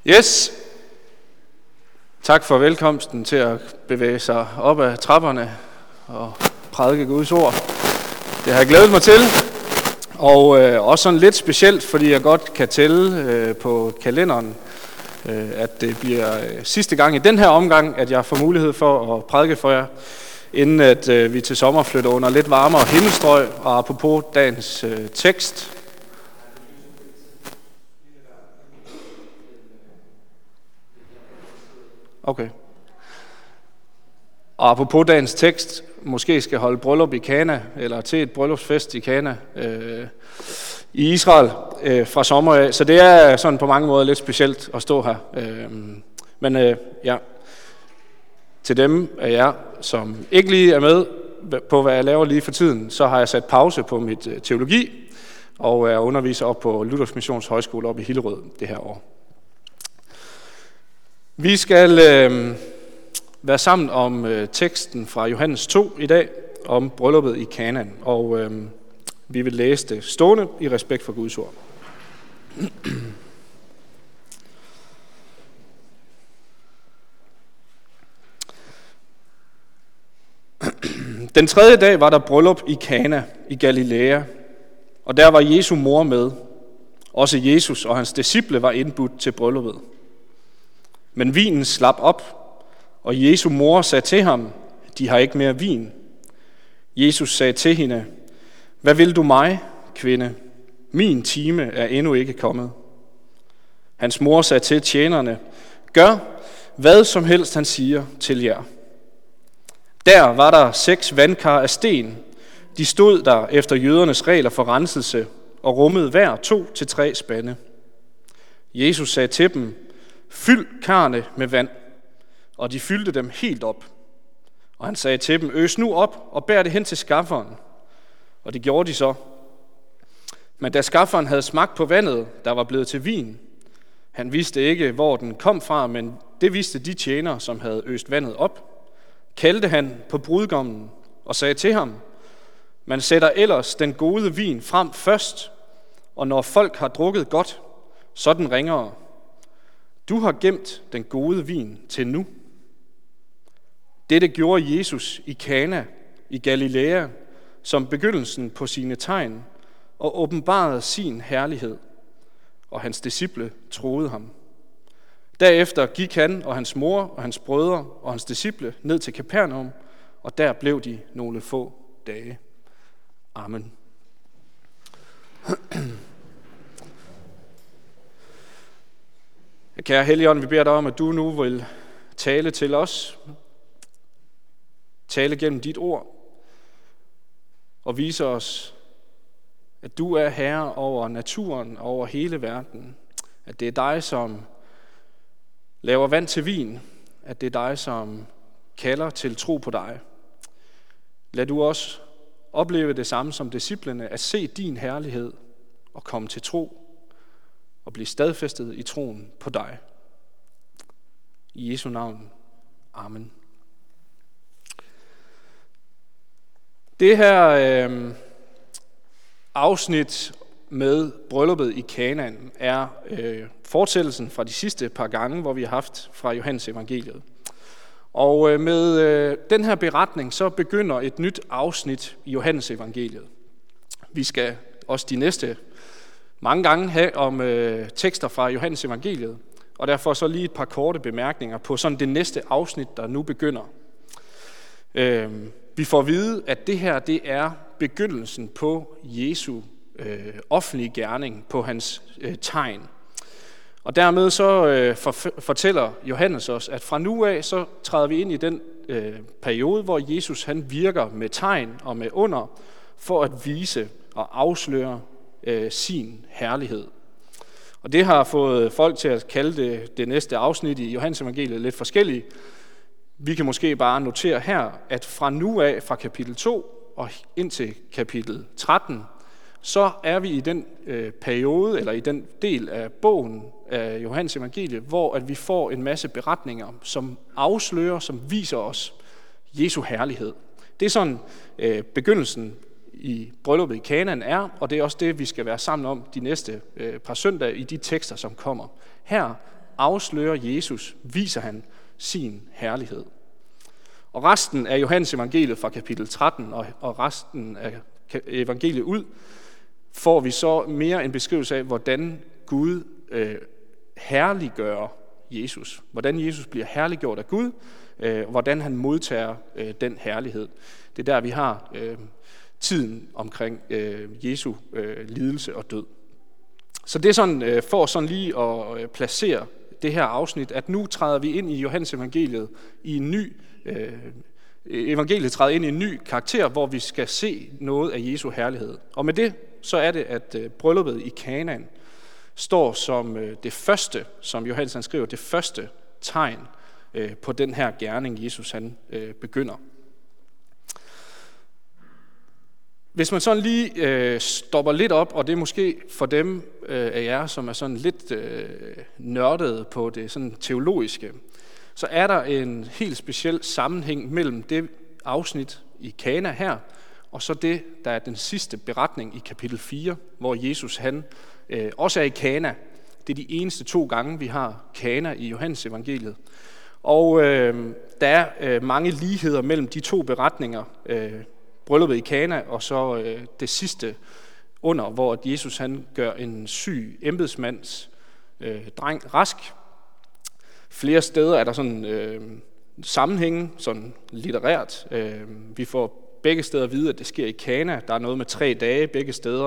Yes. Tak for velkomsten til at bevæge sig op ad trapperne og prædike Guds ord. Det har jeg glædet mig til. Og også sådan lidt specielt, fordi jeg godt kan tælle på kalenderen, at det bliver sidste gang i den her omgang, at jeg får mulighed for at prædike for jer, inden at vi til sommer flytter under lidt varmere himmelstrøg. Og apropos dagens tekst. Okay. Og apropos dagens tekst, måske skal holde bryllup i Kana, eller til et bryllupsfest i Kana i Israel fra sommer af. Så det er sådan på mange måder lidt specielt at stå her. Men til dem af jer, som ikke lige er med på, hvad jeg laver lige for tiden, så har jeg sat pause på mit teologi, og er underviser op på Luthers Missions Højskole op i Hillerød det her år. Vi skal være sammen om teksten fra Johannes 2 i dag, om brylluppet i Kana, og vi vil læse det stående i respekt for Guds ord. Den tredje dag var der bryllup i Kana i Galilea, og der var Jesu mor med. Også Jesus og hans disciple var indbudt til brylluppet. Men vinen slap op, og Jesu mor sagde til ham, de har ikke mere vin. Jesus sagde til hende, hvad vil du mig, kvinde? Min time er endnu ikke kommet. Hans mor sagde til tjenerne, gør hvad som helst han siger til jer. Der var der 6 vandkar af sten. De stod der efter jødernes regler for renselse og rummede hver 2 til 3 spande. Jesus sagde til dem, fyld karrene med vand, og de fyldte dem helt op. Og han sagde til dem, øs nu op og bær det hen til skafferen. Og det gjorde de så. Men da skafferen havde smagt på vandet, der var blevet til vin, han vidste ikke, hvor den kom fra, men det vidste de tjenere, som havde øst vandet op, kaldte han på brudgommen og sagde til ham, man sætter ellers den gode vin frem først, og når folk har drukket godt, så den ringere. Du har gemt den gode vin til nu. Dette gjorde Jesus i Kana i Galilea som begyndelsen på sine tegn og åbenbarede sin herlighed, og hans disciple troede ham. Derefter gik han og hans mor og hans brødre og hans disciple ned til Kapernaum, og der blev de nogle få dage. Amen. Kære Helligånd, vi beder dig om, at du nu vil tale til os, tale gennem dit ord, og vise os, at du er herre over naturen og over hele verden. At det er dig, som laver vand til vin. At det er dig, som kalder til tro på dig. Lad du også opleve det samme som disciplene, at se din herlighed og komme til tro og blive stadfæstet i troen på dig. I Jesu navn. Amen. Det her afsnit med brylluppet i Kana er fortsættelsen fra de sidste par gange, hvor vi har haft fra Johannes evangeliet. Og med den her beretning, så begynder et nyt afsnit i Johannes evangeliet. Vi skal også de næste mange gange have om tekster fra Johannes evangeliet, og derfor så lige et par korte bemærkninger på sådan det næste afsnit, der nu begynder. Vi får at vide, at det her det er begyndelsen på Jesu offentlige gerning, på hans tegn. Og dermed så fortæller Johannes os, at fra nu af så træder vi ind i den periode, hvor Jesus han virker med tegn og med under, for at vise og afsløre sin herlighed. Og det har fået folk til at kalde det næste afsnit i Johannes evangeliet lidt forskelligt. Vi kan måske bare notere her, at fra nu af, fra kapitel 2 og indtil kapitel 13, så er vi i den periode, eller i den del af bogen af Johannes evangeliet, hvor at vi får en masse beretninger, som afslører, som viser os Jesu herlighed. Det er sådan begyndelsen i brylluppet i Kanaan er, og det er også det, vi skal være sammen om de næste par søndage i de tekster, som kommer. Her afslører Jesus, viser han sin herlighed. Og resten af Johannes evangeliet fra kapitel 13 og resten af evangeliet ud, får vi så mere en beskrivelse af, hvordan Gud herliggør Jesus. Hvordan Jesus bliver herliggjort af Gud, hvordan han modtager den herlighed. Det er der, vi har tiden omkring Jesu lidelse og død. Så det er sådan, for sådan lige at placere det her afsnit, at nu træder vi ind i Johannes evangeliet i en ny evangeliet træder ind i en ny karakter, hvor vi skal se noget af Jesu herlighed. Og med det, så er det, at brylluppet i Kanaan står som det første, som Johannes han skriver, det første tegn på den her gerning, Jesus han begynder. Hvis man sådan lige stopper lidt op, og det er måske for dem af jer, som er sådan lidt nørdede på det sådan teologiske, så er der en helt speciel sammenhæng mellem det afsnit i Kana her, og så det, der er den sidste beretning i kapitel 4, hvor Jesus han også er i Kana. Det er de eneste 2 gange, vi har Kana i Johannes evangeliet. Og der er mange ligheder mellem de 2 beretninger, brylluppet i Kana og så det sidste under, hvor Jesus han gør en syg embedsmands dreng rask. Flere steder er der sådan sammenhænge, sådan litterært. Vi får begge steder at vide, at det sker i Kana. Der er noget med 3 dage begge steder.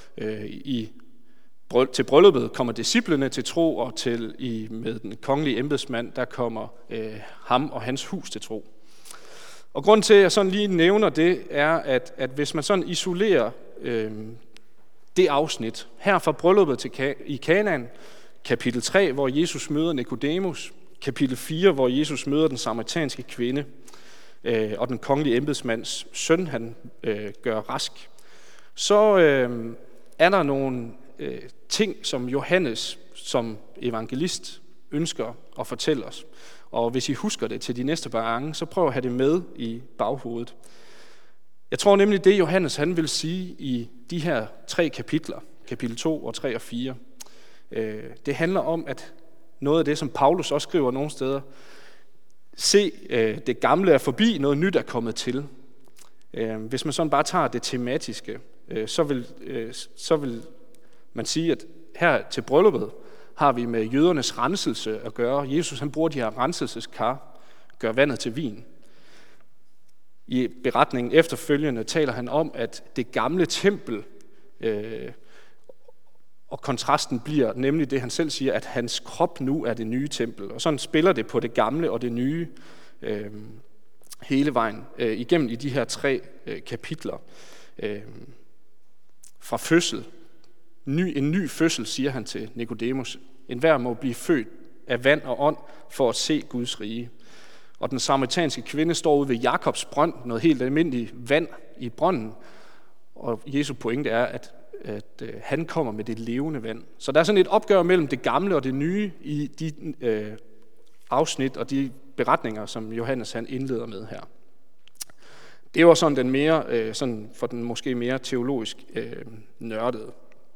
Til brylluppet kommer disciplene til tro, og med den kongelige embedsmand, der kommer ham og hans hus til tro. Og grunden til, at jeg sådan lige nævner det, er, at hvis man sådan isolerer det afsnit her fra brylluppet i Kanaan, kapitel 3, hvor Jesus møder Nikodemus, kapitel 4, hvor Jesus møder den samaritanske kvinde, og den kongelige embedsmands søn, han gør rask, så er der nogle ting, som Johannes som evangelist ønsker at fortælle os. Og hvis I husker det til de næste par gange, så prøv at have det med i baghovedet. Jeg tror nemlig, det Johannes han vil sige i de her 3 kapitler, kapitel 2 og 3 og 4, det handler om, at noget af det, som Paulus også skriver nogle steder, se, det gamle er forbi, noget nyt er kommet til. Hvis man sådan bare tager det tematiske, så vil man sige, at her til brylluppet har vi med jødernes renselse at gøre. Jesus han bruger de her renselseskar, gør vandet til vin. I beretningen efterfølgende taler han om, at det gamle tempel, og kontrasten bliver nemlig det, han selv siger, at hans krop nu er det nye tempel. Og sådan spiller det på det gamle og det nye hele vejen igennem i de her 3 kapitler. Fra fødsel. En ny fødsel, siger han til Nikodemus. Enhver må blive født af vand og ånd for at se Guds rige. Og den samaritanske kvinde står ude ved Jakobs brønd, noget helt almindeligt vand i brønden. Og Jesu pointe er, at han kommer med det levende vand. Så der er sådan et opgør mellem det gamle og det nye i de afsnit og de beretninger, som Johannes han indleder med her. Det var sådan den mere, sådan for den måske mere teologisk nørdede.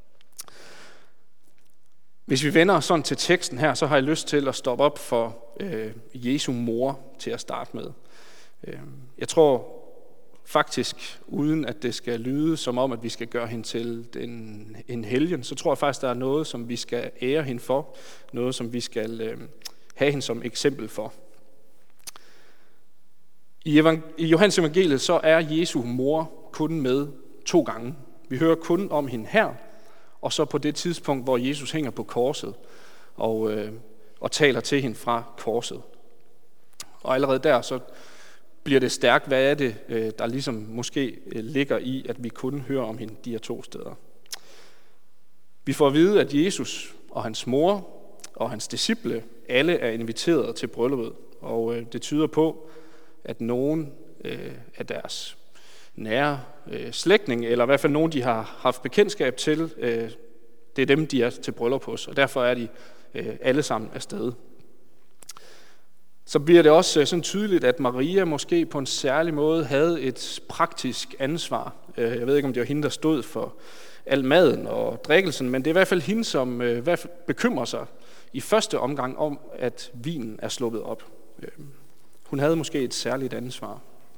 Hvis vi vender sådan til teksten her, så har jeg lyst til at stoppe op for Jesu mor til at starte med. Jeg tror faktisk, uden at det skal lyde som om, at vi skal gøre hende til en helgen, så tror jeg faktisk, der er noget, som vi skal ære hende for. Noget, som vi skal have hende som eksempel for. I Johannes evangeliet, så er Jesu mor kun med 2 gange. Vi hører kun om hende her, og så på det tidspunkt, hvor Jesus hænger på korset og taler til hende fra korset. Og allerede der, så bliver det stærkt, hvad er det, der ligesom måske ligger i, at vi kun hører om hende de her 2 steder. Vi får at vide, at Jesus og hans mor og hans disciple, alle er inviteret til brylluppet, og det tyder på, at nogen af deres nære slægtninge, eller i hvert fald nogen, de har haft bekendtskab til, det er dem, de er til bryllup hos, og derfor er de alle sammen afsted. Så bliver det også sådan tydeligt, at Maria måske på en særlig måde havde et praktisk ansvar. Jeg ved ikke, om det var hende, der stod for al maden og drikkelsen, men det er i hvert fald hende, som bekymrer sig i første omgang om, at vinen er sluppet op. Hun havde måske et særligt ansvar.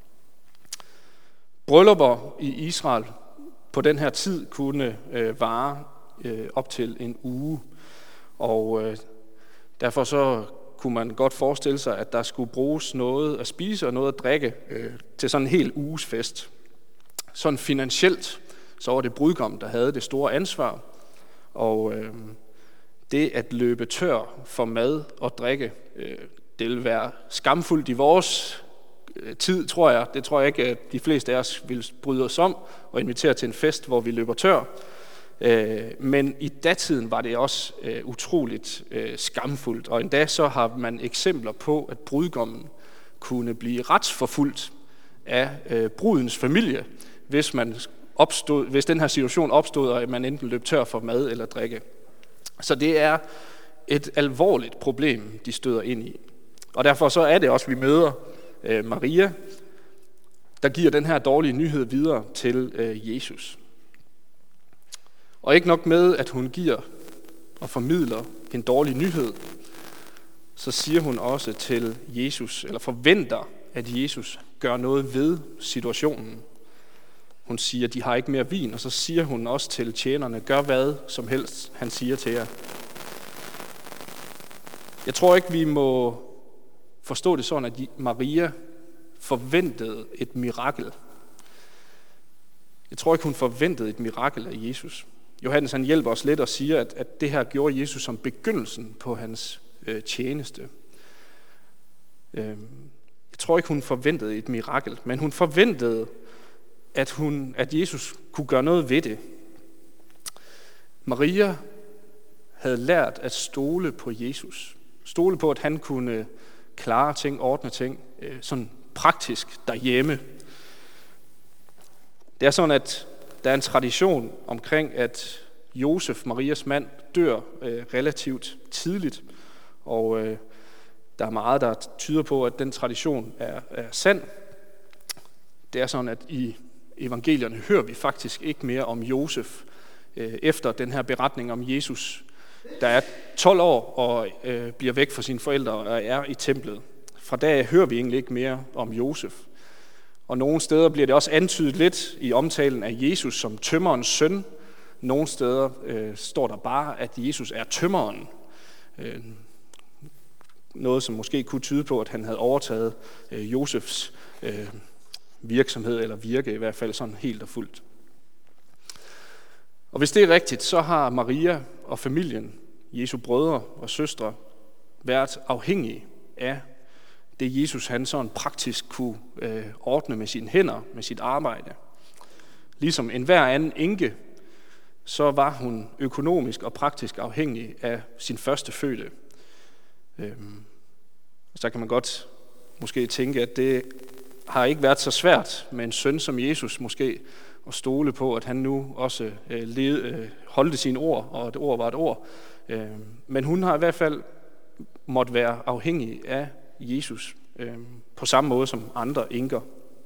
Bryllupper i Israel på den her tid kunne vare op til en uge, og derfor så kunne man godt forestille sig, at der skulle bruges noget at spise og noget at drikke til sådan en hel uges fest. Sådan finansielt, så var det brudgommen, der havde det store ansvar, og det at løbe tør for mad og drikke, det vil være skamfuldt i vores tid, tror jeg. Det tror jeg ikke, at de fleste af os vil bryde os om og invitere til en fest, hvor vi løber tør. Men i datiden var det også utroligt skamfuldt, og endda så har man eksempler på, at brudgommen kunne blive retsforfulgt af brudens familie, hvis den her situation opstod, og man enten løb tør for mad eller drikke. Så det er et alvorligt problem, de støder ind i. Og derfor så er det også, at vi møder Maria, der giver den her dårlige nyhed videre til Jesus. Og ikke nok med, at hun giver og formidler en dårlig nyhed, så siger hun også til Jesus, eller forventer, at Jesus gør noget ved situationen. Hun siger, at de har ikke mere vin, og så siger hun også til tjenerne, gør hvad som helst, han siger til jer. Jeg tror ikke, vi må forstå det sådan, at Maria forventede et mirakel. Jeg tror ikke, hun forventede et mirakel af Jesus. Johannes han hjælper os lidt og siger, at det her gjorde Jesus som begyndelsen på hans tjeneste. Jeg tror ikke, hun forventede et mirakel, men hun forventede, at Jesus kunne gøre noget ved det. Maria havde lært at stole på Jesus. Stole på, at han kunne klare ting, ordne ting, sådan praktisk derhjemme. Det er sådan, at der er en tradition omkring, at Josef, Marias mand, dør relativt tidligt, og der er meget, der tyder på, at den tradition er sand. Det er sådan, at i evangelierne hører vi faktisk ikke mere om Josef efter den her beretning om Jesus, der er 12 år og bliver væk fra sine forældre og er i templet. Fra da hører vi egentlig ikke mere om Josef. Og nogle steder bliver det også antydet lidt i omtalen af Jesus som tømmerens søn. Nogle steder står der bare, at Jesus er tømmeren. Noget, som måske kunne tyde på, at han havde overtaget Josefs virksomhed, eller virke i hvert fald sådan helt og fuldt. Og hvis det er rigtigt, så har Maria og familien, Jesu brødre og søstre, været afhængige af det Jesus han sådan praktisk kunne ordne med sine hænder, med sit arbejde. Ligesom enhver anden enke, så var hun økonomisk og praktisk afhængig af sin førstefødte. Så kan man godt måske tænke, at det har ikke været så svært med en søn som Jesus måske at stole på, at han nu også holdte sine ord, og et ord var et ord. Men hun har i hvert fald måtte være afhængig af Jesus på samme måde som andre enker.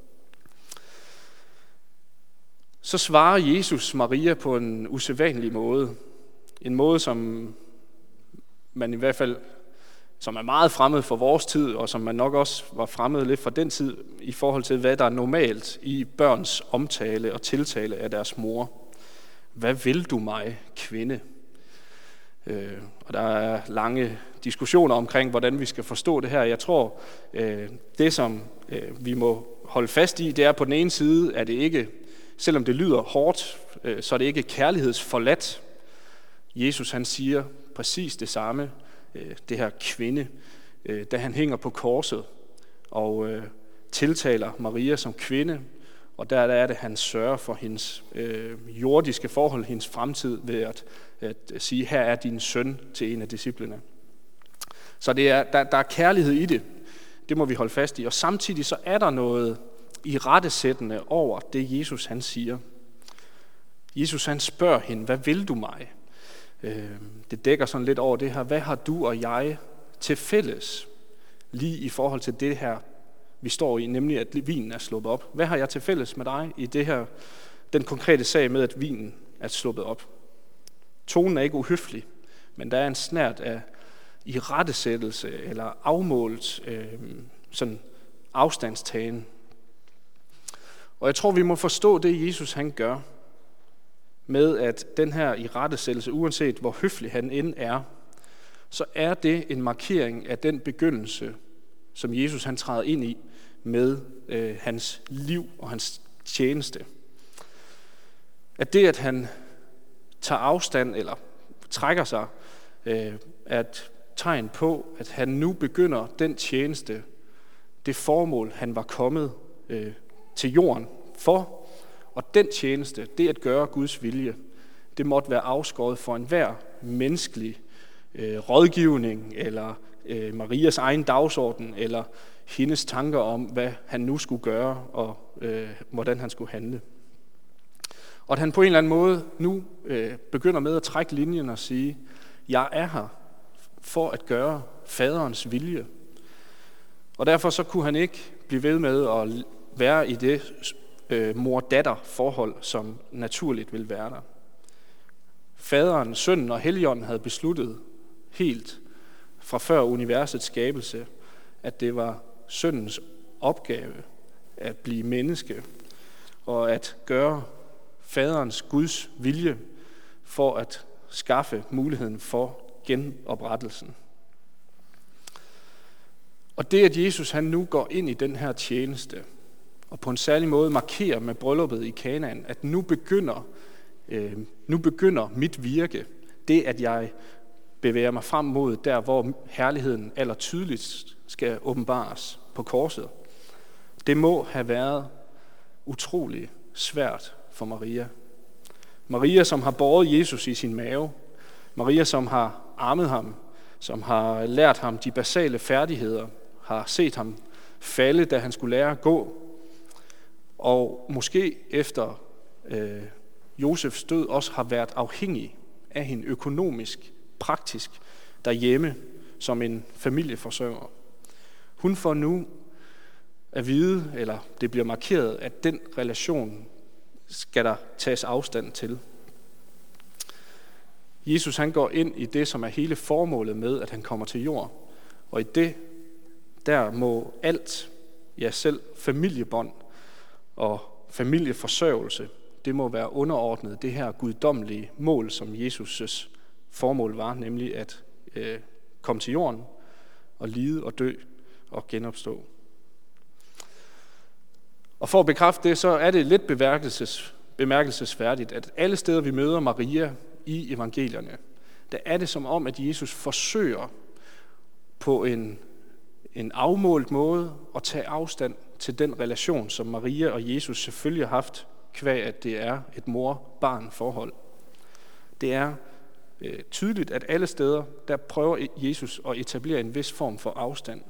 Så svarer Jesus Maria på en usædvanlig måde. En måde, som man i hvert fald, som er meget fremmed for vores tid, og som man nok også var fremmed lidt fra den tid, i forhold til, hvad der er normalt i børns omtale og tiltale af deres mor. Hvad vil du mig, kvinde? Og der er lange diskussioner omkring, hvordan vi skal forstå det her. Jeg tror, det som vi må holde fast i, det er på den ene side, at det ikke, selvom det lyder hårdt, så er det ikke kærlighedsforladt. Jesus han siger præcis det samme, det her kvinde, da han hænger på korset og tiltaler Maria som kvinde, og der er det, han sørger for hendes jordiske forhold, hendes fremtid ved at sige, her er din søn til en af disciplene. Så der er kærlighed i det. Det må vi holde fast i. Og samtidig så er der noget irettesættende over det, Jesus han siger. Jesus han spørger hende, hvad vil du mig? Det dækker sådan lidt over det her, hvad har du og jeg til fælles? Lige i forhold til det her, vi står i, nemlig at vinen er sluppet op. Hvad har jeg til fælles med dig i det her, den konkrete sag med, at vinen er sluppet op? Tonen er ikke uhøflig, men der er en snert af irettesættelse eller afmålt sådan afstandstagen. Og jeg tror, vi må forstå det, Jesus han gør, med at den her irettesættelse, uanset hvor høflig han end er, så er det en markering af den begyndelse, som Jesus han træder ind i med hans liv og hans tjeneste. At det, at han tager afstand eller trækker sig, er et tegn på, at han nu begynder den tjeneste, det formål, han var kommet til jorden for. Og den tjeneste, det at gøre Guds vilje, det måtte være afskåret for enhver menneskelig rådgivning, eller Marias egen dagsorden, eller hendes tanker om, hvad han nu skulle gøre, og hvordan han skulle handle. Og at han på en eller anden måde nu begynder med at trække linjen og sige, jeg er her for at gøre faderens vilje. Og derfor så kunne han ikke blive ved med at være i det mor-datter-forhold, som naturligt ville være der. Faderen, Sønnen og Helligånden havde besluttet helt fra før universets skabelse, at det var Sønnens opgave at blive menneske og at gøre faderens Guds vilje for at skaffe muligheden for genoprettelsen. Og det, at Jesus han nu går ind i den her tjeneste, og på en særlig måde markerer med brylluppet i Kanaan, at nu begynder mit virke, det at jeg bevæger mig frem mod der, hvor herligheden allertydeligst skal åbenbares på korset. Det må have været utrolig svært for Maria. Maria, som har båret Jesus i sin mave. Maria, som har ammet ham, som har lært ham de basale færdigheder, har set ham falde, da han skulle lære at gå. Og måske efter Josefs død også har været afhængig af hende økonomisk, praktisk, derhjemme som en familieforsørger. Hun får nu at vide, eller det bliver markeret, at den relation skal der tages afstand til. Jesus han går ind i det, som er hele formålet med, at han kommer til jord. Og i det, der må alt, ja selv familiebånd og familieforsørgelse, det må være underordnet det her guddommelige mål, som Jesus' formål var, nemlig at komme til jorden og lide og dø og genopstå. Og for at bekræfte det, så er det lidt bemærkelsesværdigt, at alle steder, vi møder Maria i evangelierne, der er det som om, at Jesus forsøger på en afmålt måde at tage afstand til den relation, som Maria og Jesus selvfølgelig har haft, qua at det er et mor-barn-forhold. Det er tydeligt, at alle steder, der prøver Jesus at etablere en vis form for afstand.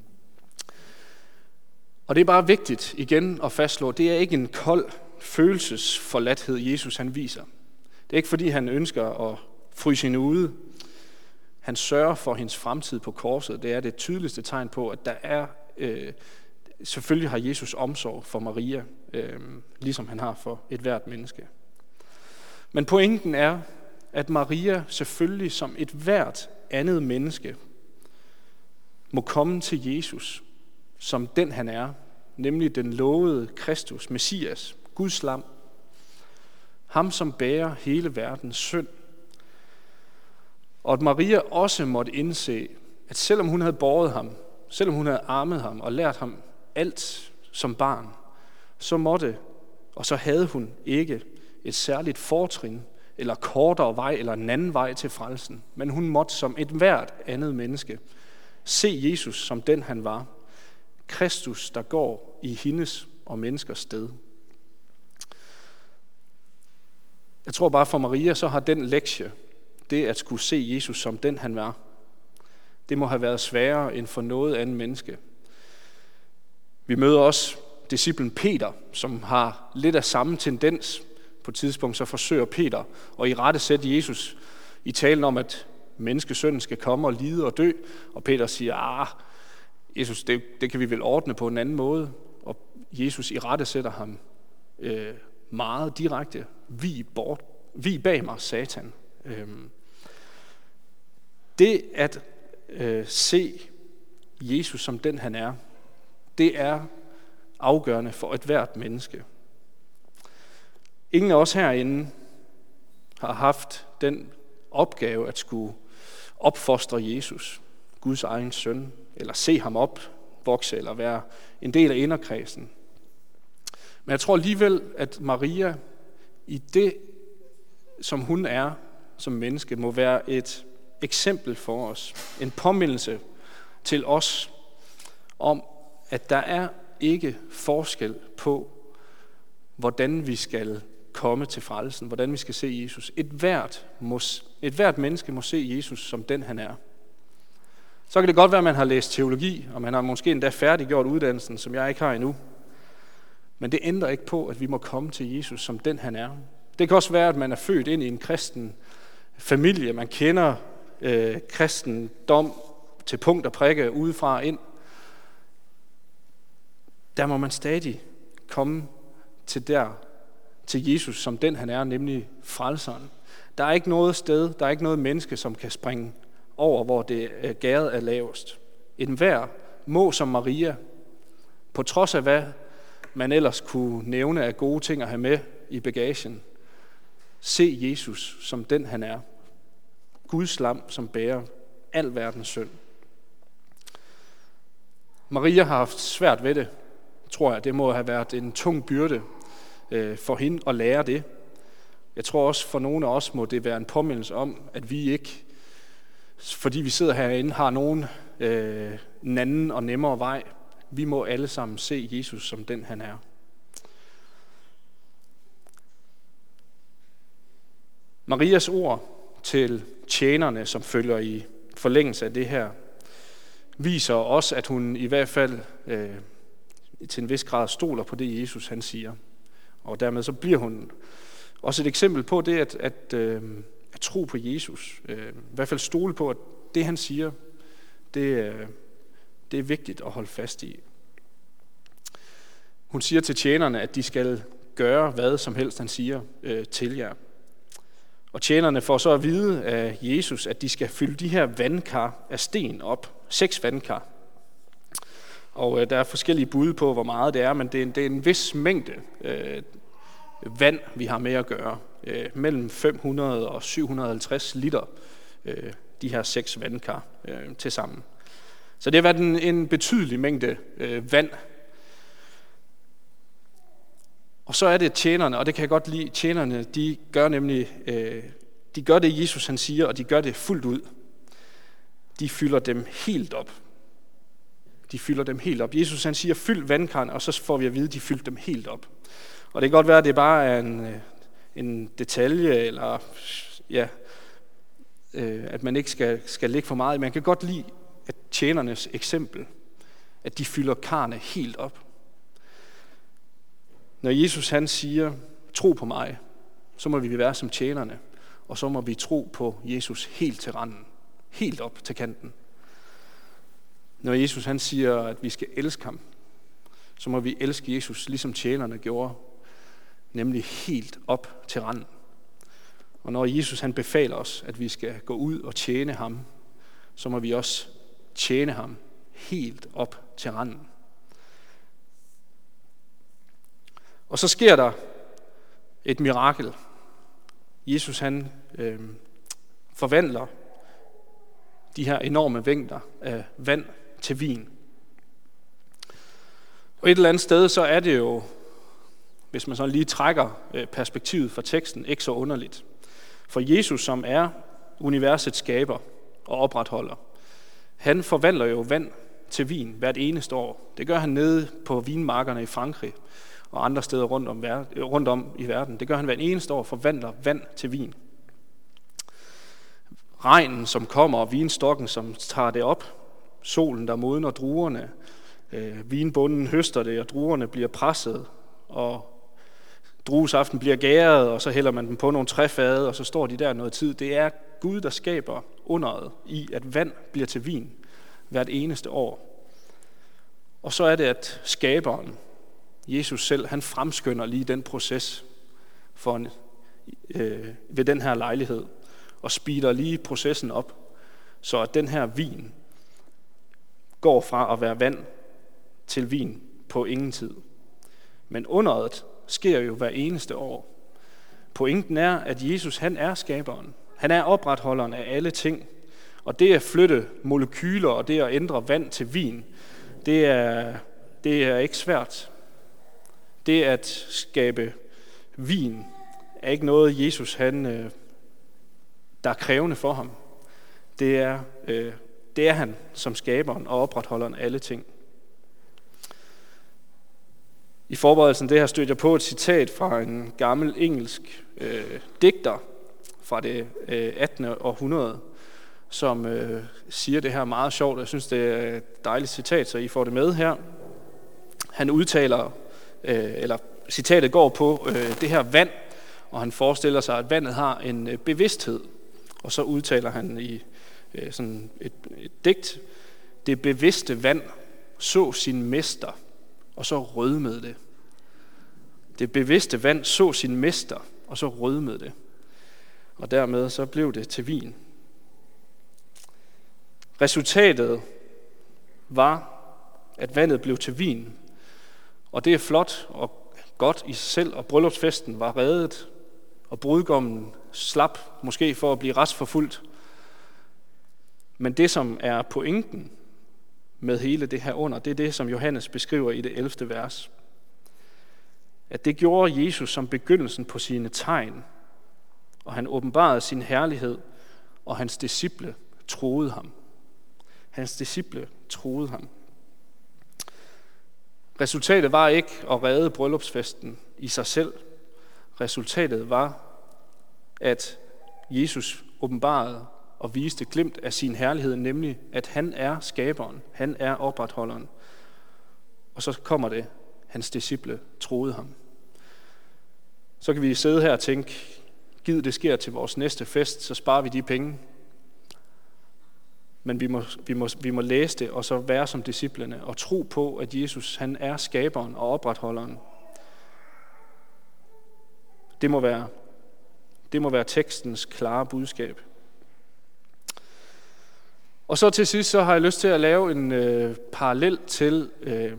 Og det er bare vigtigt igen at fastslå, det er ikke en kold følelsesforladthed, Jesus han viser. Det er ikke fordi, han ønsker at fryse hende ude. Han sørger for hendes fremtid på korset. Det er det tydeligste tegn på, at der er, selvfølgelig har Jesus omsorg for Maria, ligesom han har for et hvert menneske. Men pointen er, at Maria selvfølgelig som et hvert andet menneske må komme til Jesus, som den han er, nemlig den lovede Kristus, Messias, Guds lam, ham som bærer hele verdens synd. Og at Maria også måtte indse, at selvom hun havde båret ham, selvom hun havde armet ham og lært ham alt som barn, så havde hun ikke et særligt fortrin, eller kortere vej, eller en anden vej til frelsen. Men hun måtte som et hvert andet menneske se Jesus som den han var. Kristus, der går i hendes og menneskers sted. Jeg tror bare for Maria, så har den lektie, det at skulle se Jesus som den han var, det må have været sværere end for noget andet menneske. Vi møder også disciplen Peter, som har lidt af samme tendens. På et tidspunkt så forsøger Peter at irettesætte Jesus i talen om, at menneskesønnen skal komme og lide og dø. Og Peter siger, Jesus, det kan vi vel ordne på en anden måde. Og Jesus irettesætter ham meget direkte. Vi bag mig, Satan. Det at se Jesus som den han er, det er afgørende for et hvert menneske. Ingen af os herinde har haft den opgave at skulle opfostre Jesus, Guds egen søn, eller se ham opvokse, eller være en del af inderkredsen. Men jeg tror alligevel, at Maria i det, som hun er som menneske, må være et eksempel for os. En påmindelse til os om, at der er ikke forskel på, hvordan vi skal komme til frelsen, hvordan vi skal se Jesus. Et hvert menneske må se Jesus som den han er. Så kan det godt være, at man har læst teologi, og man har måske endda færdiggjort uddannelsen, som jeg ikke har endnu. Men det ændrer ikke på, at vi må komme til Jesus som den han er. Det kan også være, at man er født ind i en kristen familie. Man kender kristendom til punkt og prikke udefra og ind. Der må man stadig komme til Jesus som den han er, nemlig frelseren. Der er ikke noget sted, der er ikke noget menneske, som kan springe over, hvor det gærdet er lavest. Enhver må som Maria, på trods af hvad man ellers kunne nævne af gode ting at have med i bagagen, se Jesus som den han er. Guds lam, som bærer al verdens synd. Maria har haft svært ved det, tror jeg. Det må have været en tung byrde for hende at lære det. Jeg tror også for nogle af os må det være en påmindelse om, at vi ikke, fordi vi sidder herinde, har nogen en anden og nemmere vej. Vi må alle sammen se Jesus som den han er. Marias ord til tjenerne, som følger i forlængelse af det her, viser også, at hun i hvert fald til en vis grad stoler på det, Jesus han siger. Og dermed så bliver hun også et eksempel på det, at tro på Jesus. I hvert fald stole på, at det han siger, det er vigtigt at holde fast i. Hun siger til tjenerne, at de skal gøre hvad som helst han siger til jer. Og tjenerne får så at vide af Jesus, at de skal fylde de her vandkar af sten op. 6 vandkar. Og der er forskellige bud på, hvor meget det er, men det er en vis mængde vand, vi har med at gøre. Mellem 500 og 750 liter, de her 6 vandkar til sammen. Så det har været en betydelig mængde vand. Og så er det tjenerne, og det kan jeg godt lide, tjenerne, de gør nemlig, de gør det Jesus han siger, og de gør det fuldt ud. De fylder dem helt op. De fylder dem helt op. Jesus han siger, fyld vandkarren, og så får vi at vide, at de fyldte dem helt op. Og det kan godt være, at det bare er en detalje, eller ja, at man ikke skal lægge for meget. Man kan godt lide, at tjenernes eksempel, at de fylder karrene helt op. Når Jesus han siger, tro på mig, så må vi være som tjenerne, og så må vi tro på Jesus helt til randen, helt op til kanten. Når Jesus han siger, at vi skal elske ham, så må vi elske Jesus, ligesom tjenerne gjorde, nemlig helt op til randen. Og når Jesus han befaler os, at vi skal gå ud og tjene ham, så må vi også tjene ham helt op til randen. Og så sker der et mirakel. Jesus han forvandler de her enorme mængder af vand til vin. Og et eller andet sted, så er det jo, hvis man så lige trækker perspektivet fra teksten, ikke så underligt. For Jesus, som er universets skaber og opretholder, han forvandler jo vand til vin hvert eneste år. Det gør han nede på vinmarkerne i Frankrig og andre steder rundt om i verden. Det gør han hvert eneste år, forvandler vand til vin. Regnen, som kommer, og vinstokken, som tager det op. Solen, der modner druerne. Vinbonden høster det, og druerne bliver presset. Og druesaften bliver gæret, og så hælder man dem på nogle træfade, og så står de der noget tid. Det er Gud, der skaber underet i, at vand bliver til vin hvert eneste år. Og så er det, at skaberen, Jesus selv, han fremskynder lige den proces ved den her lejlighed, og speeder lige processen op, så at den her vin går fra at være vand til vin på ingen tid. Men underet sker jo hver eneste år. Pointen er, at Jesus han er skaberen. Han er opretholderen af alle ting. Og det at flytte molekyler og det at ændre vand til vin, det er ikke svært. Det at skabe vin er ikke noget, Jesus der er krævende for ham. Det er han som skaberen og opretholderen af alle ting. I forberedelsen det her stødte jeg på et citat fra en gammel engelsk digter fra det 18. århundrede, som siger det her meget sjovt. Jeg synes, det er et dejligt citat, så I får det med her. Han udtaler, eller citatet går på det her vand, og han forestiller sig, at vandet har en bevidsthed. Og så udtaler han i sådan et digt, det bevidste vand så sin mester, og så rødmede det. Det bevidste vand så sin mester, og så rødmede det. Og dermed så blev det til vin. Resultatet var, at vandet blev til vin. Og det er flot og godt i sig selv, og bryllupsfesten var reddet, og brudgommen slap måske for at blive retsforfulgt. Men det, som er pointen med hele det her under, det er det, som Johannes beskriver i det 11. vers. At det gjorde Jesus som begyndelsen på sine tegn, og han åbenbarede sin herlighed, og hans disciple troede ham. Hans disciple troede ham. Resultatet var ikke at redde bryllupsfesten i sig selv. Resultatet var, at Jesus åbenbarede og viste glimt af sin herlighed, nemlig at han er skaberen, han er opretholderen. Og så kommer det, hans disciple troede ham. Så kan vi sidde her og tænke, gid det sker til vores næste fest, så sparer vi de penge. Men vi må læse det, og så være som disciplene, og tro på, at Jesus han er skaberen og opretholderen. Det må være tekstens klare budskab. Og så til sidst, så har jeg lyst til at lave en parallel til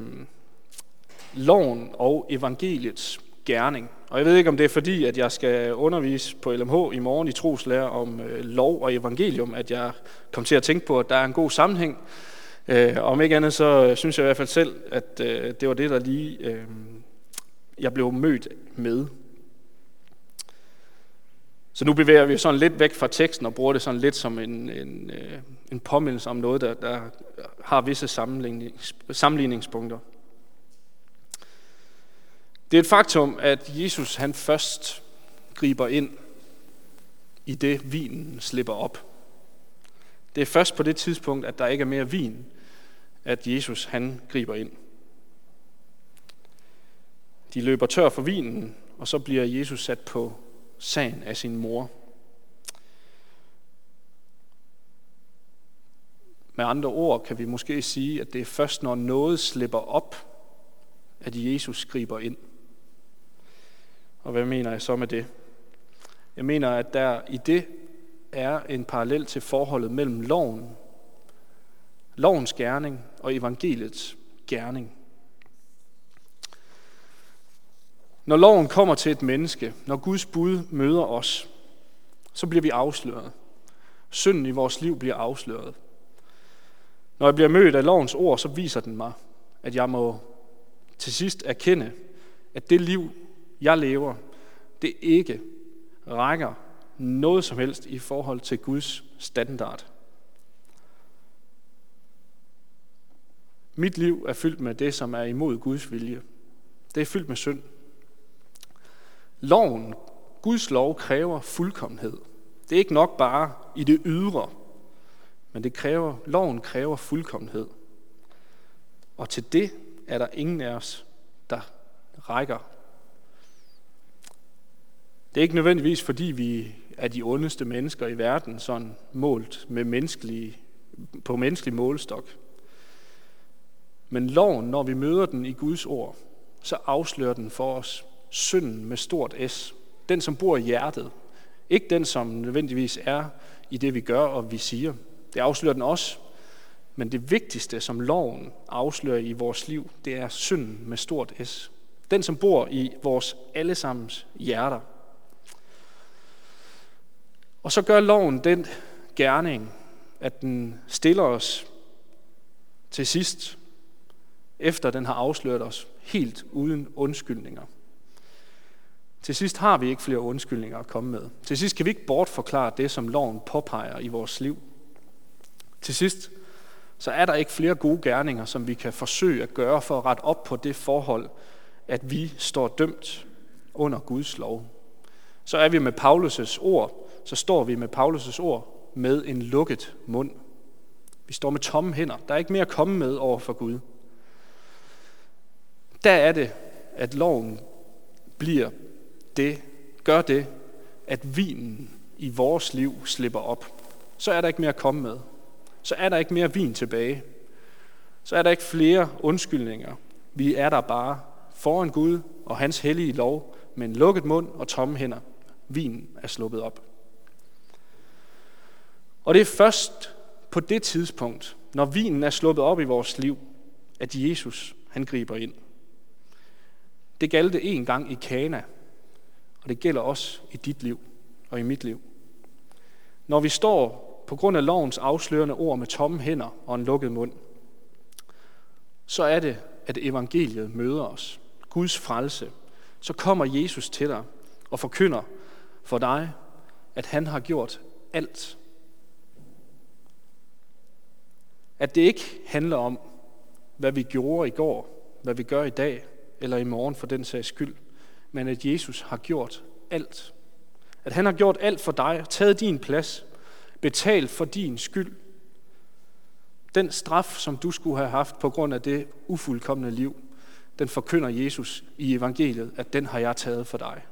loven og evangeliets gerning. Og jeg ved ikke, om det er fordi, at jeg skal undervise på LMH i morgen i troslære om lov og evangelium, at jeg kom til at tænke på, at der er en god sammenhæng. Om ikke andet, så synes jeg i hvert fald selv, at det var det, der lige jeg blev mødt med. Så nu bevæger vi sådan lidt væk fra teksten og bruger det sådan lidt som en påmindelse om noget, der har visse sammenligningspunkter. Det er et faktum, at Jesus han først griber ind i det, vinen slipper op. Det er først på det tidspunkt, at der ikke er mere vin, at Jesus han griber ind. De løber tør for vinen, og så bliver Jesus sat på sagen af sin mor. Med andre ord kan vi måske sige, at det er først, når noget slipper op, at Jesus griber ind. Og hvad mener jeg så med det? Jeg mener, at der i det er en parallel til forholdet mellem lovens gerning og evangeliets gerning. Når loven kommer til et menneske, når Guds bud møder os, så bliver vi afsløret. Synden i vores liv bliver afsløret. Når jeg bliver mødt af lovens ord, så viser den mig, at jeg må til sidst erkende, at det liv, jeg lever, det ikke rækker noget som helst i forhold til Guds standard. Mit liv er fyldt med det, som er imod Guds vilje. Det er fyldt med synd. Guds lov kræver fuldkommenhed. Det er ikke nok bare i det ydre, men loven kræver fuldkommenhed. Og til det er der ingen af os, der rækker. Det er ikke nødvendigvis, fordi vi er de ondeste mennesker i verden, sådan målt med på menneskelig målestok. Men loven, når vi møder den i Guds ord, så afslører den for os synden med stort S. Den, som bor i hjertet. Ikke den, som nødvendigvis er i det, vi gør og vi siger. Det afslører den også. Men det vigtigste, som loven afslører i vores liv, det er synden med stort S. Den, som bor i vores allesammens hjerter. Og så gør loven den gerning, at den stiller os til sidst, efter den har afsløret os, helt uden undskyldninger. Til sidst har vi ikke flere undskyldninger at komme med. Til sidst kan vi ikke bortforklare det, som loven påpeger i vores liv. Til sidst så er der ikke flere gode gerninger, som vi kan forsøge at gøre for at rette op på det forhold, at vi står dømt under Guds lov. Så er vi med Paulus' ord, så står vi med Paulus' ord med en lukket mund. Vi står med tomme hænder. Der er ikke mere at komme med over for Gud. Der er det, at loven gør det, at vinen i vores liv slipper op. Så er der ikke mere at komme med. Så er der ikke mere vin tilbage. Så er der ikke flere undskyldninger. Vi er der bare foran Gud og hans hellige lov med en lukket mund og tomme hænder. Vinen er sluppet op. Og det er først på det tidspunkt, når vinen er sluppet op i vores liv, at Jesus han griber ind. Det gældte en gang i Kana, og det gælder også i dit liv og i mit liv. Når vi står på grund af lovens afslørende ord med tomme hænder og en lukket mund, så er det, at evangeliet møder os. Guds frelse. Så kommer Jesus til dig og forkynder for dig, at han har gjort alt. At det ikke handler om, hvad vi gjorde i går, hvad vi gør i dag, eller i morgen for den sags skyld, men at Jesus har gjort alt. At han har gjort alt for dig, taget din plads, betalt for din skyld. Den straf, som du skulle have haft på grund af det ufuldkomne liv, den forkynder Jesus i evangeliet, at den har jeg taget for dig.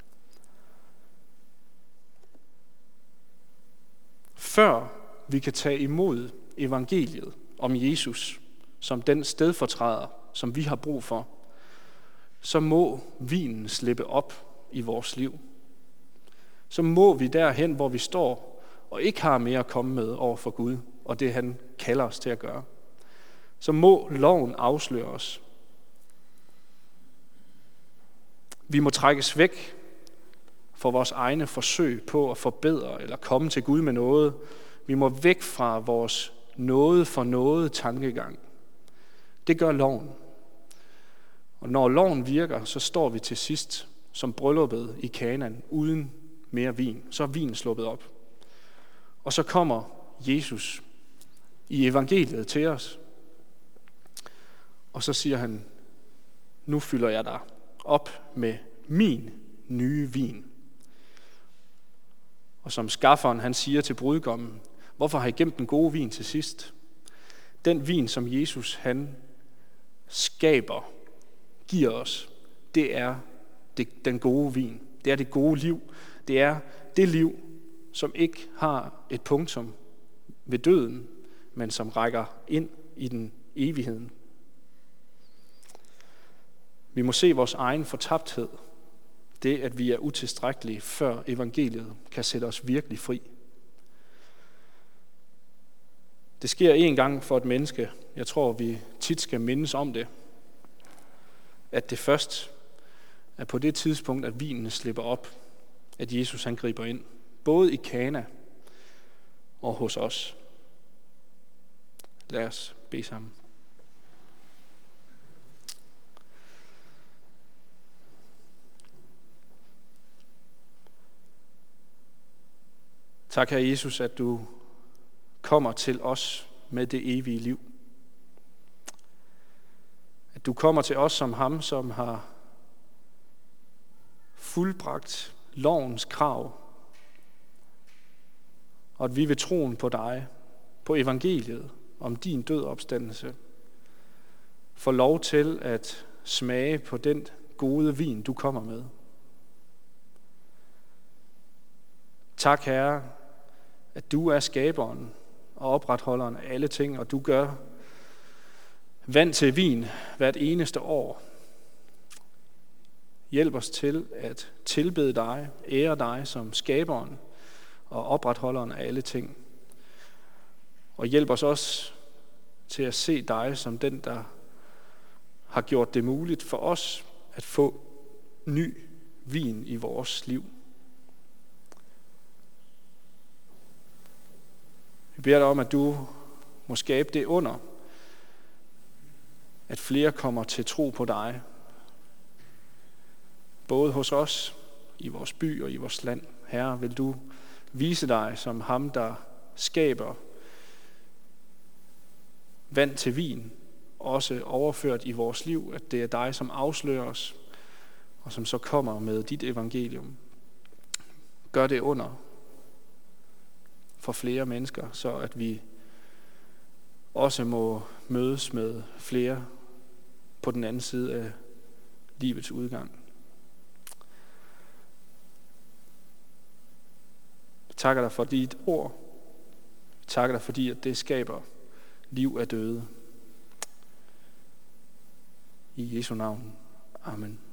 Før vi kan tage imod evangeliet om Jesus som den stedfortræder, som vi har brug for, så må vinen slippe op i vores liv. Så må vi derhen, hvor vi står og ikke har mere at komme med over for Gud og det, han kalder os til at gøre. Så må loven afsløre os. Vi må trækkes væk fra vores egne forsøg på at forbedre eller komme til Gud med noget. Vi må væk fra vores noget for noget tankegang. Det gør loven. Og når loven virker, så står vi til sidst som brylluppet i Kanaan uden mere vin. Så er vinen sluppet op. Og så kommer Jesus i evangeliet til os. Og så siger han, nu fylder jeg dig op med min nye vin. Og som skafferen han siger til brudgommen, hvorfor har I gemt den gode vin til sidst? Den vin, som Jesus han skaber, giver os, det er den gode vin. Det er det gode liv. Det er det liv, som ikke har et punktum ved døden, men som rækker ind i den evigheden. Vi må se vores egen fortabthed. Det, at vi er utilstrækkelige, før evangeliet kan sætte os virkelig fri. Det sker en gang for et menneske. Jeg tror, vi tit skal mindes om det. At det først er på det tidspunkt, at vinen slipper op, at Jesus han griber ind. Både i Kana og hos os. Lad os bede sammen. Tak, Herre Jesus, at du kommer til os med det evige liv. At du kommer til os som ham, som har fuldbragt lovens krav. Og at vi ved troen på dig, på evangeliet om din død opstandelse, får lov til at smage på den gode vin, du kommer med. Tak, Herre, at du er skaberen og opretholderen af alle ting, og du gør vand til vin hvert eneste år. Hjælp os til at tilbede dig, ære dig som skaberen og opretholderen af alle ting. Og hjælp os også til at se dig som den, der har gjort det muligt for os at få ny vin i vores liv. Vi beder dig om, at du må skabe det under, at flere kommer til tro på dig. Både hos os, i vores by og i vores land. Herre, vil du vise dig som ham, der skaber vand til vin, også overført i vores liv, at det er dig, som afslører os, og som så kommer med dit evangelium. Gør det under for flere mennesker, så at vi også må mødes med flere på den anden side af livets udgang. Jeg takker dig for dit ord. Jeg takker dig, fordi at det skaber liv af døde. I Jesu navn. Amen.